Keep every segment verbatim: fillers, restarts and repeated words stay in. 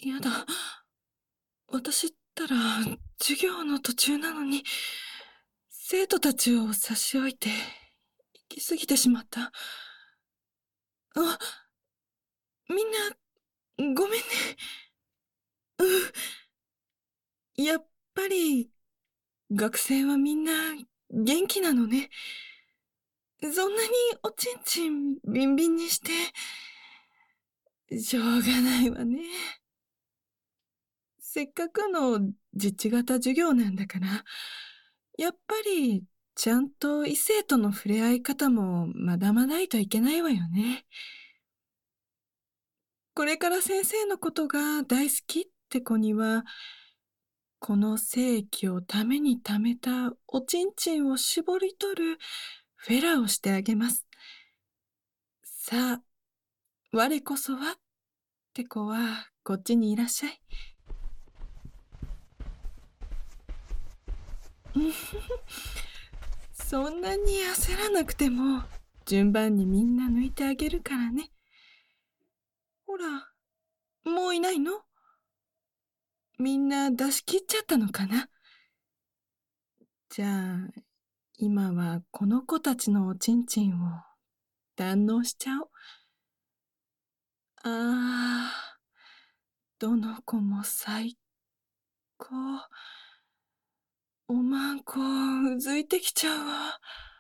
やだ。私ったら、授業の途中なのに、生徒たちを差し置いて、行き過ぎてしまった。あ、みんな、ごめんね。うん。やっぱり、学生はみんな、元気なのね。そんなにおちんちんビンビンにして、しょうがないわね。せっかくの実地型授業なんだから、やっぱりちゃんと異性との触れ合い方も学ばないといけないわよね。これから先生のことが大好きって子には、この精液をために貯めたおちんちんを絞り取るフェラをしてあげます。さあ、我こそはって子はこっちにいらっしゃい。そんなに焦らなくても、順番にみんな抜いてあげるからね。ほら、もういないの？みんな出し切っちゃったのかな？じゃあ、今はこの子たちのおちんちんを堪能しちゃおう。ああ、どの子も最高。おまんこ、うずいてきちゃうわ。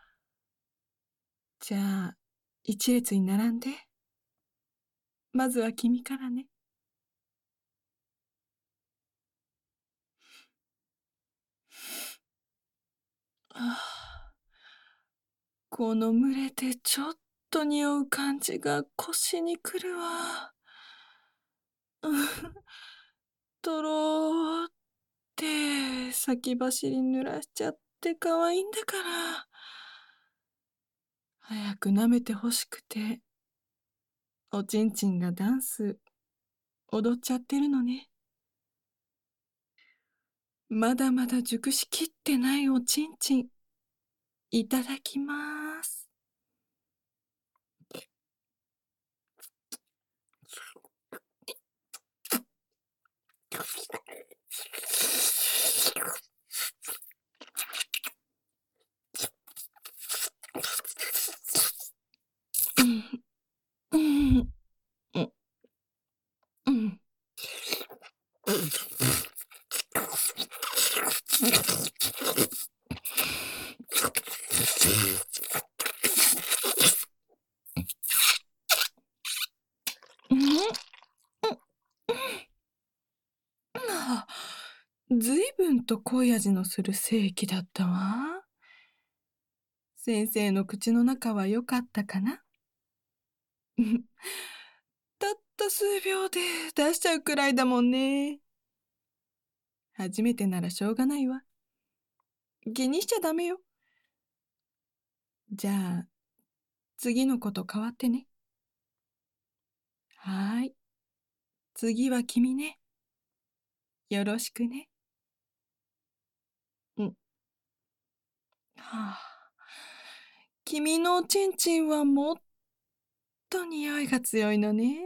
じゃあ、一列に並んで。まずは君からね。ああ、この蒸れてちょっと匂う感じが腰にくるわ。うん、とろーって先走り濡らしちゃって可愛いんだから。早く舐めてほしくて、おちんちんがダンス踊っちゃってるのね。まだまだ熟しきってないおちんちん、いただきます。うん、うん、うん。うん、あ、ずいぶんと濃い味のする精液だったわ。先生の口の中は良かったかな？たった数秒で出しちゃうくらいだもんね。初めてならしょうがないわ。気にしちゃダメよ。じゃあ、次のこと変わってね。はーい。次は君ね。よろしくね。うん。はあ。君のおちんちんはもっと匂いが強いのね。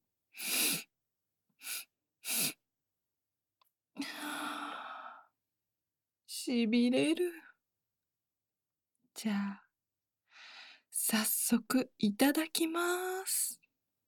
はあ、しびれる。じゃあ、早速いただきます。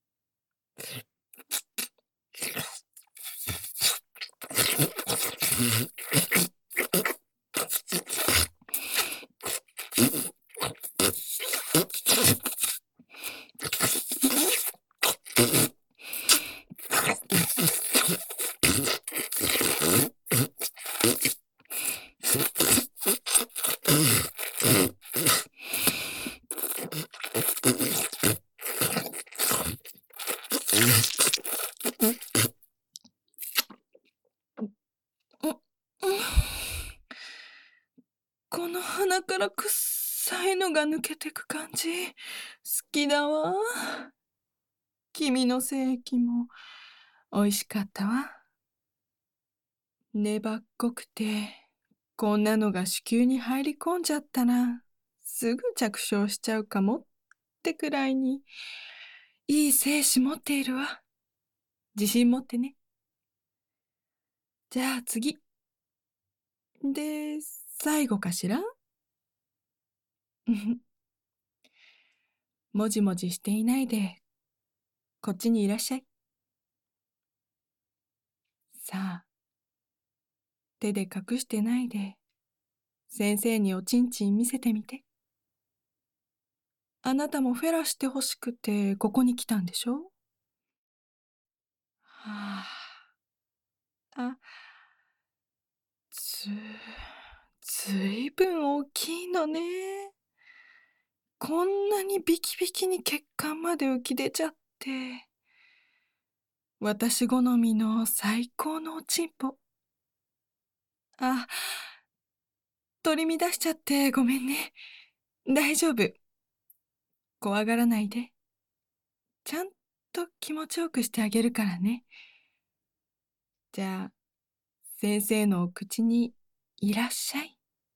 うん、うん、この鼻からくっさいのが抜けてく感じ、好きだわ。君の精液も美味しかったわ。粘っこくて、こんなのが子宮に入り込んじゃったら、すぐ着床しちゃうかもってくらいに、いい精子持っているわ。自信持ってね。 じゃあ次。で、最後かしら？もじもじしていないで、こっちにいらっしゃい。さあ、手で隠してないで、先生におちんちん見せてみて。あなたもフェラしてほしくて、ここに来たんでしょ？はあ、あ、ず、ずいぶん大きいのね。こんなにビキビキに血管まで浮き出ちゃって。私好みの最高のおちんぽ。あ、取り乱しちゃってごめんね。大丈夫。怖がらないで。ちゃんと気持ちよくしてあげるからね。じゃあ、先生のお口にいらっしゃい。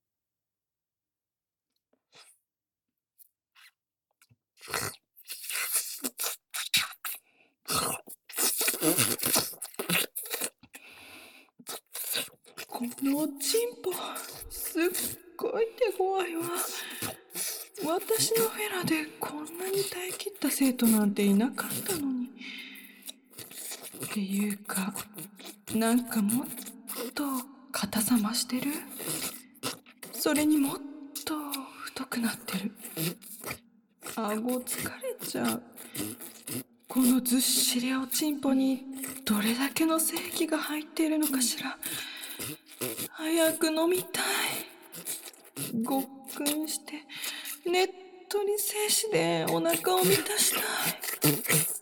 このおちんぽ、すっごい手強いわ。私のフェラでこんなに耐え切った生徒なんていなかったのに。っていうか、なんかもっと硬さ増してる？それにもっと太くなってる。顎疲れちゃう。このずっしりおちんぽにどれだけの精液が入っているのかしら。早く飲みたい。ごっくんしてねっとり精子でお腹を満たしたい。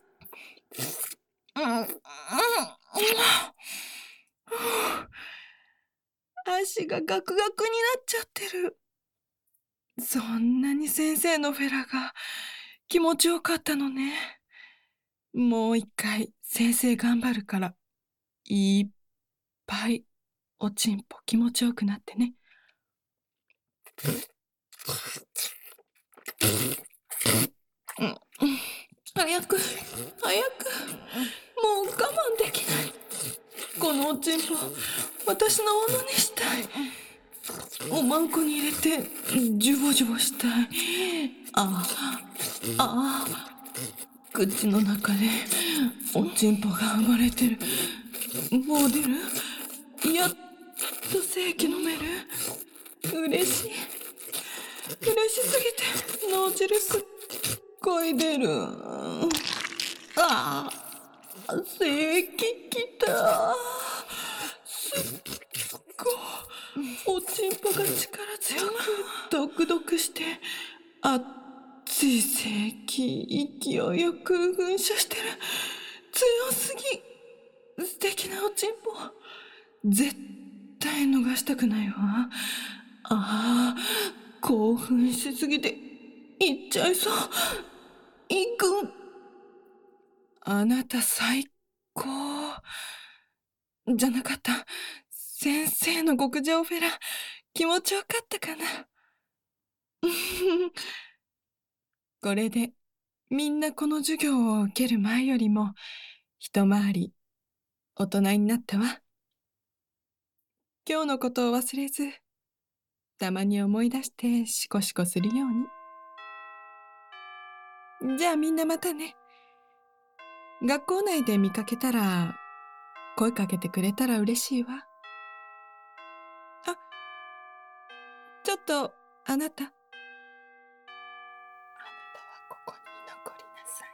うん、うん、うん、足がガクガクになっちゃってる。そんなに先生のフェラが気持ちよかったのね。もう一回先生頑張るから、いっぱいおちんぽ気持ちよくなってね。うん、早く、早く。もう我慢できない。このおちんぽ、私のものにしたい。おまんこに入れて、ジュボジュボしたい。ああ、ああ、口の中でおちんぽが生まれてる。もう出る？やっと精液飲める？嬉しい。嬉しすぎて脳汁すっごい出る。ああ、精液きた。すっごい。おちんぽが力強くドクドクして、熱い精液勢いよく噴射してる。強すぎ。素敵なおちんぽ。絶対逃したくないわ。ああ、興奮しすぎていっちゃいそう。いく。あなた最高。じゃなかった。先生の極上フェラ、気持ちよかったかな。これで、みんなこの授業を受ける前よりも、一回り、大人になったわ。今日のことを忘れず、たまに思い出してシコシコするように。じゃあみんなまたね。学校内で見かけたら、声かけてくれたら嬉しいわ。あ、ちょっと、あなた。あなたはここに残りなさ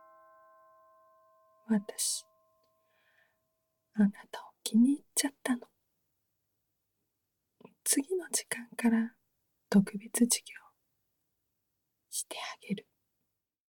い。私、あなたを気に入っちゃったの。次の時間から特別授業してあげる。